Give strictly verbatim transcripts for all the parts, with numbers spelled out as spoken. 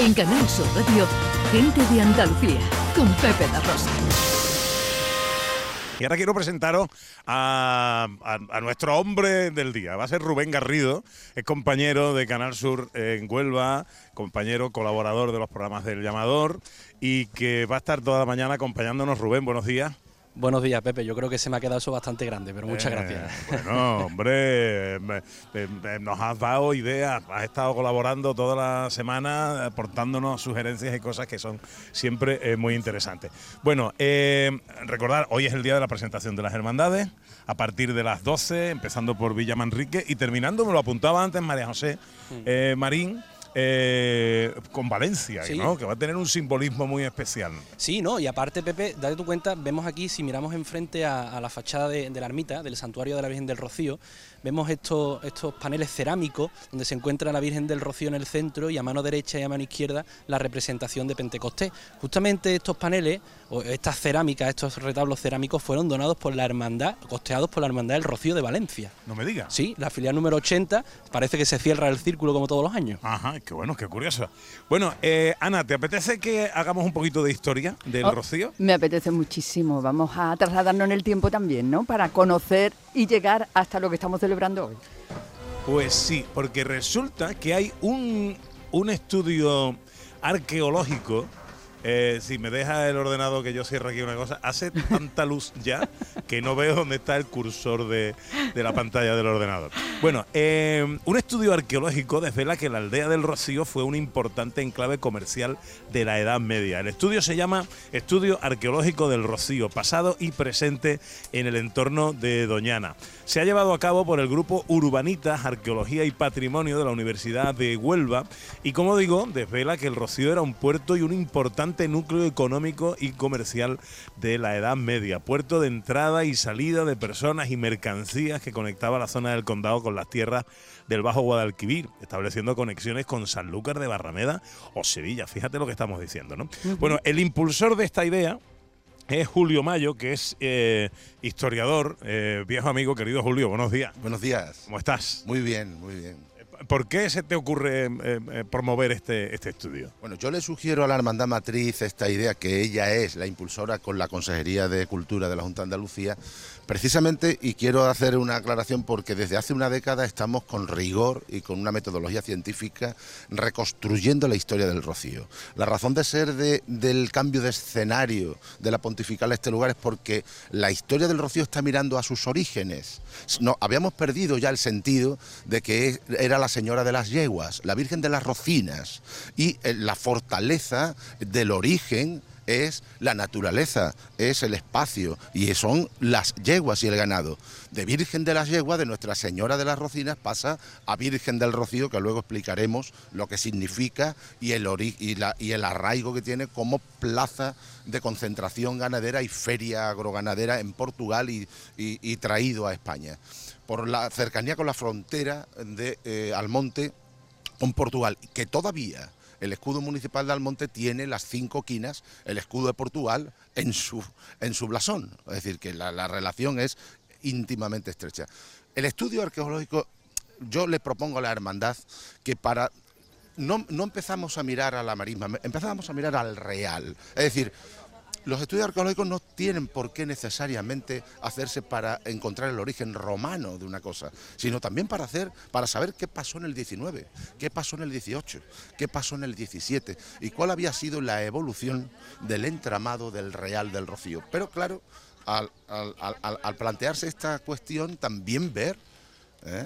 En Canal Sur Radio, Gente de Andalucía, con Pepe da Rosa. Y ahora quiero presentaros a, a, a nuestro hombre del día. Va a ser Rubén Garrido, es compañero de Canal Sur en Huelva, compañero colaborador de los programas del Llamador, y que va a estar toda la mañana acompañándonos. Rubén, buenos días. Buenos días, Pepe. Yo creo que se me ha quedado eso bastante grande, pero muchas eh, gracias. Bueno, hombre, me, me, nos has dado ideas, has estado colaborando toda la semana, aportándonos sugerencias y cosas que son siempre eh, muy interesantes. Bueno, eh, recordar, hoy es el día de la presentación de las hermandades, a partir de las doce, empezando por Villa Manrique y terminando, me lo apuntaba antes María José eh, Marín, Eh, con Valencia, sí, ¿no? Que va a tener un simbolismo muy especial. Sí, ¿no? Y aparte, Pepe, date tu cuenta, vemos aquí, si miramos enfrente a, a la fachada de, de la ermita, del santuario de la Virgen del Rocío, vemos estos, estos paneles cerámicos donde se encuentra la Virgen del Rocío en el centro y a mano derecha y a mano izquierda la representación de Pentecostés. Justamente estos paneles, o estas cerámicas, estos retablos cerámicos fueron donados por la hermandad, costeados por la Hermandad del Rocío de Valencia. No me digas. Sí, la filial número ochenta, parece que se cierra el círculo como todos los años. Ajá, qué bueno, qué curioso. Bueno, eh, Ana, ¿te apetece que hagamos un poquito de historia del oh, Rocío? Me apetece muchísimo. Vamos a trasladarnos en el tiempo también, ¿no? Para conocer y llegar hasta lo que estamos celebrando hoy. Pues sí, porque resulta que hay un, un estudio arqueológico. Eh, si me deja el ordenador que yo cierre aquí una cosa, hace tanta luz ya que no veo dónde está el cursor de, de la pantalla del ordenador. Bueno, eh, un estudio arqueológico desvela que la aldea del Rocío fue un importante enclave comercial de la Edad Media. El estudio se llama Estudio Arqueológico del Rocío, pasado y presente en el entorno de Doñana. Se ha llevado a cabo por el grupo Urbanitas, Arqueología y Patrimonio de la Universidad de Huelva y, como digo, desvela que el Rocío era un puerto y un importante núcleo económico y comercial de la Edad Media, puerto de entrada y salida de personas y mercancías que conectaba la zona del condado con las tierras del Bajo Guadalquivir, estableciendo conexiones con Sanlúcar de Barrameda o Sevilla. Fíjate lo que estamos diciendo, ¿no? Uh-huh. Bueno, el impulsor de esta idea es Julio Mayo, que es eh, historiador, eh, viejo amigo, querido Julio, buenos días. Buenos días. ¿Cómo estás? Muy bien, muy bien. ¿Por qué se te ocurre eh, eh, promover este, este estudio? Bueno, yo le sugiero a la Hermandad Matriz esta idea, que ella es la impulsora con la Consejería de Cultura de la Junta de Andalucía, precisamente, y quiero hacer una aclaración porque desde hace una década estamos con rigor y con una metodología científica reconstruyendo la historia del Rocío. La razón de ser de, del cambio de escenario de la pontifical a este lugar es porque la historia del Rocío está mirando a sus orígenes. No, habíamos perdido ya el sentido de que era la Señora de las Yeguas, la Virgen de las Rocinas, y eh, la fortaleza del origen es la naturaleza, es el espacio, y son las yeguas y el ganado. De Virgen de las Yeguas, de Nuestra Señora de las Rocinas, pasa a Virgen del Rocío, que luego explicaremos lo que significa y el, ori y, la, y el arraigo que tiene como plaza de concentración ganadera y feria agroganadera en Portugal y, y, y traído a España. Por la cercanía con la frontera de eh, Almonte con Portugal, que todavía el escudo municipal de Almonte tiene las cinco quinas, el escudo de Portugal, en su, en su blasón. Es decir, que la, la relación es íntimamente estrecha. El estudio arqueológico, yo le propongo a la hermandad que para... No, no empezamos a mirar a la marisma, empezamos a mirar al real. Es decir, los estudios arqueológicos no tienen por qué necesariamente hacerse para encontrar el origen romano de una cosa, sino también para hacer, para saber qué pasó en el diecinueve, qué pasó en el dieciocho, qué pasó en el diecisiete y cuál había sido la evolución del entramado del Real del Rocío. Pero claro, al, al, al, al plantearse esta cuestión, también ver ¿eh?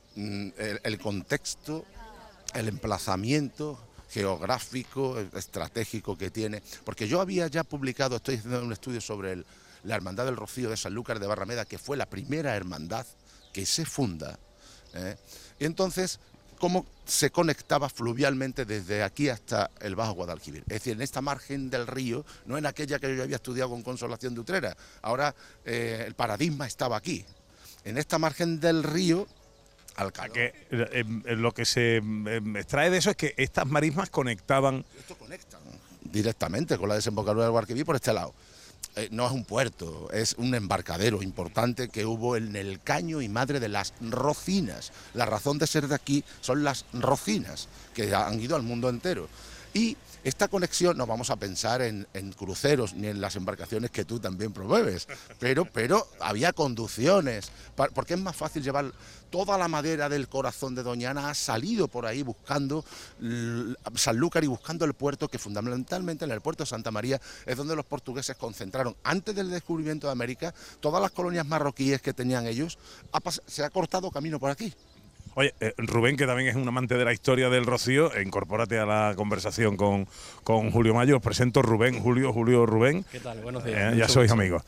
el, el contexto, el emplazamiento geográfico, estratégico que tiene, porque yo había ya publicado, estoy haciendo un estudio sobre el, la Hermandad del Rocío de Sanlúcar de Barrameda, que fue la primera hermandad que se funda, ¿eh? Y entonces, cómo se conectaba fluvialmente desde aquí hasta el Bajo Guadalquivir, es decir, en esta margen del río, no en aquella que yo había estudiado con Consolación de Utrera, ahora eh, el paradigma estaba aquí, en esta margen del río. Que, eh, eh, lo que se eh, extrae de eso es que estas marismas conectaban... Esto conectan directamente con la desembocadura del Guadalquivir por este lado. Eh, no es un puerto, es un embarcadero importante que hubo en el Caño y Madre de las Rocinas. La razón de ser de aquí son las rocinas, que han ido al mundo entero. Y esta conexión, no vamos a pensar en, en cruceros ni en las embarcaciones que tú también promueves, pero, pero había conducciones, porque es más fácil llevar toda la madera del corazón de Doña Ana. Ha salido por ahí buscando Sanlúcar y buscando el puerto, que fundamentalmente en el puerto de Santa María es donde los portugueses concentraron, antes del descubrimiento de América, todas las colonias marroquíes que tenían ellos. Ha se ha cortado camino por aquí. Oye, eh, Rubén, que también es un amante de la historia del Rocío, eh, incorpórate a la conversación con, con Julio Mayo. Os presento Rubén, Julio, Julio, Rubén. ¿Qué tal? Buenos días. Eh, ya sois amigos.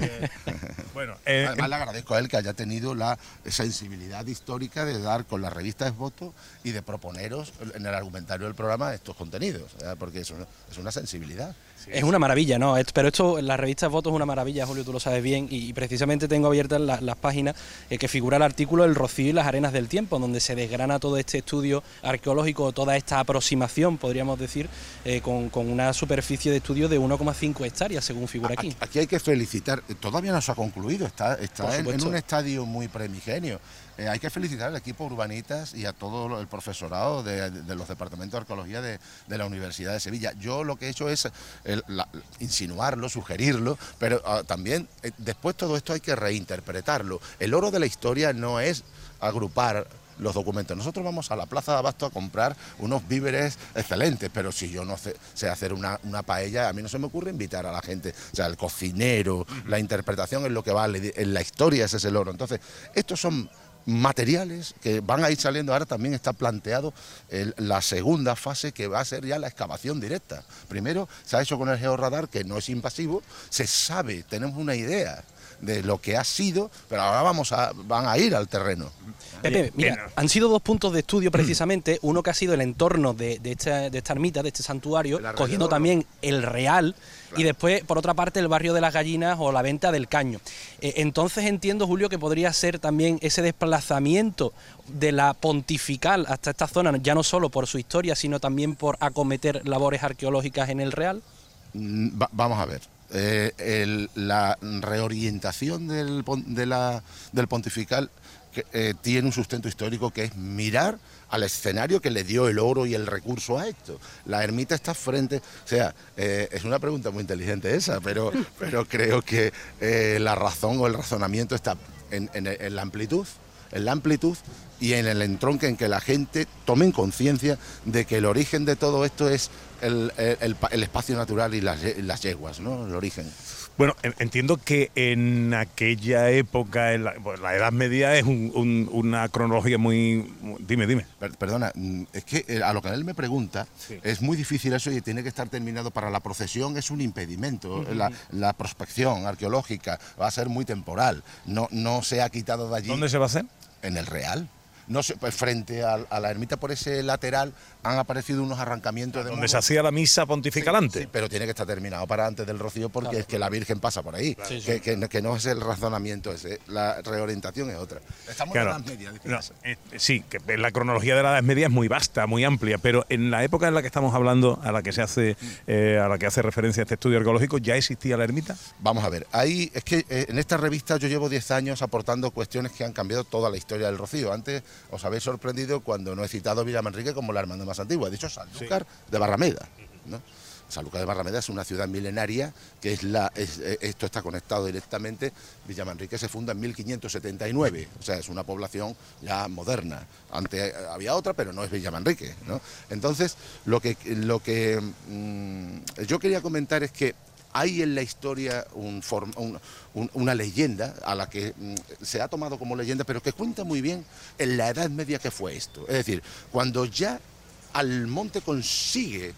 bueno, eh, Además le agradezco a él que haya tenido la sensibilidad histórica de dar con la revista Esboto y de proponeros en el argumentario del programa estos contenidos, ¿eh? Porque eso es una sensibilidad. Sí, es una maravilla, ¿no? Pero esto, la revista Esboto es una maravilla, Julio, tú lo sabes bien, y precisamente tengo abiertas la, las páginas eh, que figura el artículo El Rocío y las arenas del tiempo, donde se desgrana todo este estudio arqueológico, toda esta aproximación, podríamos decir, eh, con, con una superficie de estudio de uno coma cinco hectáreas, según figura aquí. Aquí hay que felicitar, todavía no se ha concluido, está, está en, en un estadio muy primigenio. Eh, hay que felicitar al equipo Urbanitas y a todo el profesorado de, de, de los departamentos de arqueología de, de la Universidad de Sevilla. Yo lo que he hecho es el, la, insinuarlo, sugerirlo, pero uh, también eh, después todo esto hay que reinterpretarlo. El oro de la historia no es agrupar los documentos. Nosotros vamos a la Plaza de Abasto a comprar unos víveres excelentes, pero si yo no sé, sé hacer una, una paella, a mí no se me ocurre invitar a la gente. O sea, el cocinero, la interpretación es lo que vale, en la historia ese es el oro. Entonces, estos son materiales que van a ir saliendo. Ahora también está planteado el, la segunda fase, que va a ser ya la excavación directa. Primero se ha hecho con el georradar, que no es invasivo, se sabe, tenemos una idea de lo que ha sido, pero ahora vamos a, van a ir al terreno. Pepe, mira, han sido dos puntos de estudio precisamente, uno que ha sido el entorno de, de, esta, de esta ermita, de este santuario, cogiendo también el Real, claro. Y después, por otra parte, el barrio de las Gallinas o la venta del Caño. Eh, entonces entiendo, Julio, que podría ser también ese desplazamiento de la Pontifical hasta esta zona, ya no solo por su historia, sino también por acometer labores arqueológicas en el Real. Va, vamos a ver. Eh, el, la reorientación del, de la, del Pontifical que, eh, tiene un sustento histórico, que es mirar al escenario que le dio el oro y el recurso a esto. La ermita está frente, o sea, eh, es una pregunta muy inteligente esa, pero, pero creo que eh, la razón o el razonamiento está en, en, en la amplitud, en la amplitud y en el entronque en que la gente tome conciencia de que el origen de todo esto es el, el, el espacio natural y las, las yeguas, ¿no? El origen. Bueno, entiendo que en aquella época, en la, pues la Edad Media es un, un, una cronología muy... Dime, dime. Perdona, es que a lo que él me pregunta, sí. Es muy difícil eso y tiene que estar terminado. Para la procesión es un impedimento. Uh-huh. la, la prospección arqueológica va a ser muy temporal. No, no se ha quitado de allí. ¿Dónde se va a hacer? En el Real. No sé, pues frente a, a la ermita, por ese lateral han aparecido unos arrancamientos de donde se hacía la misa pontifical, sí, antes. Sí, pero tiene que estar terminado para antes del Rocío, porque claro, es que la Virgen pasa por ahí. Claro. Que, sí, sí. Que, que no es el razonamiento ese, la reorientación es otra. Estamos claro. en la Edad Media. No, eh, sí, que la cronología de la Edad Media es muy vasta, muy amplia, pero en la época en la que estamos hablando, a la que se hace, eh, a la que hace referencia este estudio arqueológico, ¿ya existía la ermita? Vamos a ver, ahí es que eh, en esta revista yo llevo diez años aportando cuestiones que han cambiado toda la historia del Rocío. Antes os habéis sorprendido cuando no he citado Villamanrique como la hermandad más antigua. He dicho Sanlúcar, sí, de Barrameda, ¿no? Sanlúcar de Barrameda es una ciudad milenaria, que es la es, esto está conectado directamente. Villamanrique se funda en mil quinientos setenta y nueve, o sea, es una población ya moderna. Antes había otra, pero no es Villamanrique, ¿no? Entonces, lo que, lo que mmm, yo quería comentar es que hay en la historia un form, un, un, una leyenda a la que mm, se ha tomado como leyenda, pero que cuenta muy bien en la Edad Media que fue esto. Es decir, cuando ya Almonte consigue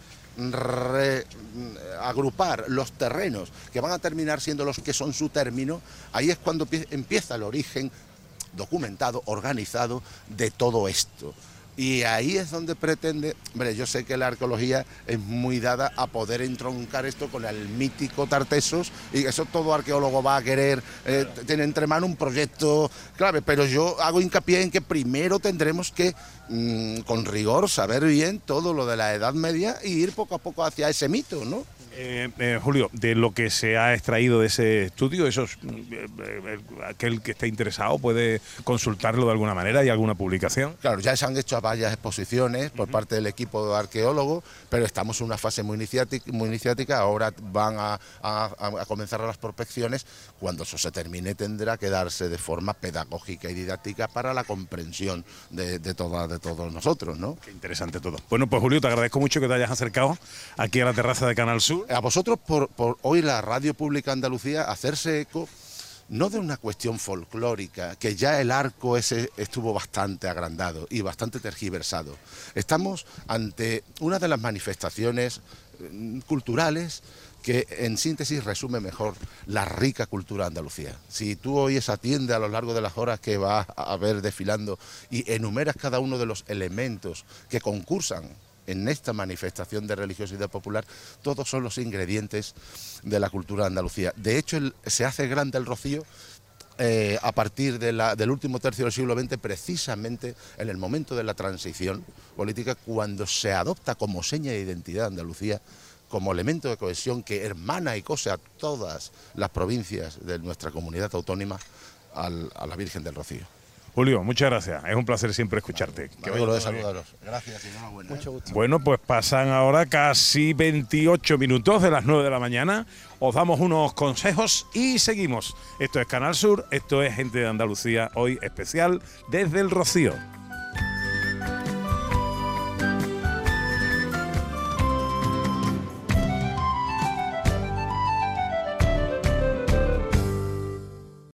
re, agrupar los terrenos que van a terminar siendo los que son su término, ahí es cuando empieza el origen documentado, organizado de todo esto. Y ahí es donde pretende, hombre, yo sé que la arqueología es muy dada a poder entroncar esto con el mítico Tartesos, y eso todo arqueólogo va a querer, eh, tiene entre manos un proyecto clave, pero yo hago hincapié en que primero tendremos que, mmm, con rigor, saber bien todo lo de la Edad Media y ir poco a poco hacia ese mito, ¿no? Eh, eh, Julio, de lo que se ha extraído de ese estudio, esos, eh, eh, aquel que esté interesado puede consultarlo de alguna manera. ¿Hay alguna publicación? Claro, ya se han hecho varias exposiciones por parte del equipo de arqueólogos, pero estamos en una fase muy iniciática, muy iniciática. Ahora van a, a, a comenzar las prospecciones. Cuando eso se termine tendrá que darse de forma pedagógica y didáctica para la comprensión de, de, toda, de todos nosotros, ¿no? Qué interesante todo. Bueno, pues Julio, te agradezco mucho que te hayas acercado aquí a la terraza de Canal Sur. A vosotros por, por hoy la Radio Pública Andalucía hacerse eco no de una cuestión folclórica, que ya el arco ese estuvo bastante agrandado y bastante tergiversado. Estamos ante una de las manifestaciones culturales que en síntesis resume mejor la rica cultura de Andalucía. Si tú oyes atiende a lo largo de las horas que vas a ver desfilando y enumeras cada uno de los elementos que concursan en esta manifestación de religiosidad popular, todos son los ingredientes de la cultura de Andalucía. De hecho, el, se hace grande el Rocío eh, a partir de la, del último tercio del siglo veinte, precisamente en el momento de la transición política, cuando se adopta como seña de identidad de Andalucía, como elemento de cohesión que hermana y cose a todas las provincias de nuestra comunidad autónoma, al, a la Virgen del Rocío. Julio, muchas gracias. Es un placer siempre escucharte. Que vaya lo de saludaros. Gracias y enhorabuena. Mucho gusto. Bueno, pues pasan ahora casi veintiocho minutos de las nueve de la mañana. Os damos unos consejos y seguimos. Esto es Canal Sur, esto es Gente de Andalucía, hoy especial desde el Rocío.